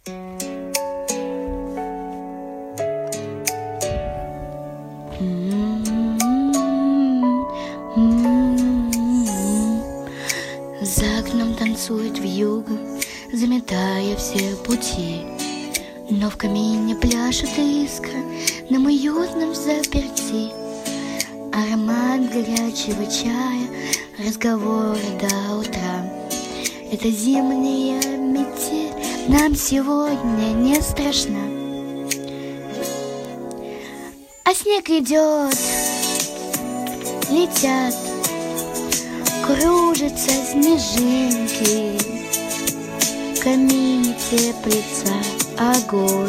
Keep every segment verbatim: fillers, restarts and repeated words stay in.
За окном танцует вьюга, заметая все пути. Но в камине пляшет искра на уютном заперти. Аромат горячего чая, разговоры до утра. Это зимняя метель нам сегодня не страшна. А снег идет, летят, кружатся снежинки. В камине теплится огонь,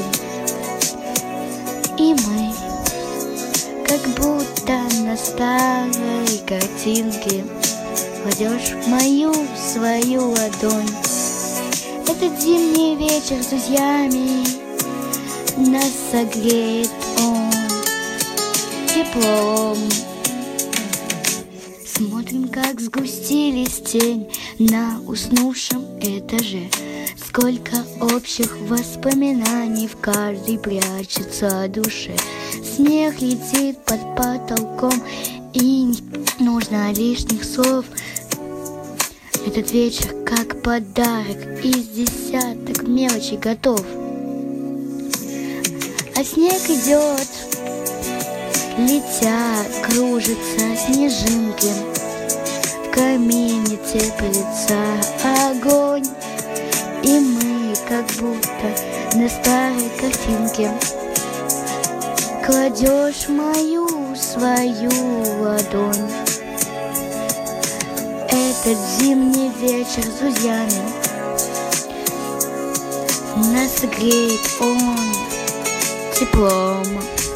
и мы, как будто на старой картинке, кладешь в мою свою ладонь. Этот зимний вечер с друзьями нас согреет он теплом. Смотрим, как сгустились тень на уснувшем этаже. Сколько общих воспоминаний в каждой прячется о душе. Снег летит под потолком, и не нужно лишних слов. Этот вечер как подарок из десяток мелочей готов. А снег идет, летят, кружатся снежинки. В камине теплится огонь, и мы, как будто на старой картинке, кладешь мою свою ладонь. Этот зимний вечер с друзьями нас согреет он теплом.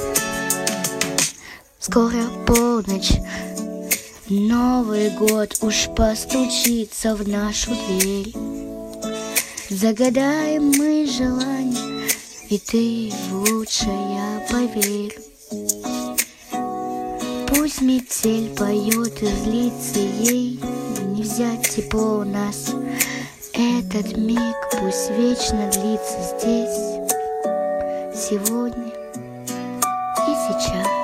Скоро полночь, Новый год уж постучится в нашу дверь. Загадаем мы желание, и ты в лучшее поверь. Пусть метель поет и злится, ей не взять тепло у нас. Этот миг пусть вечно длится здесь, сегодня и сейчас.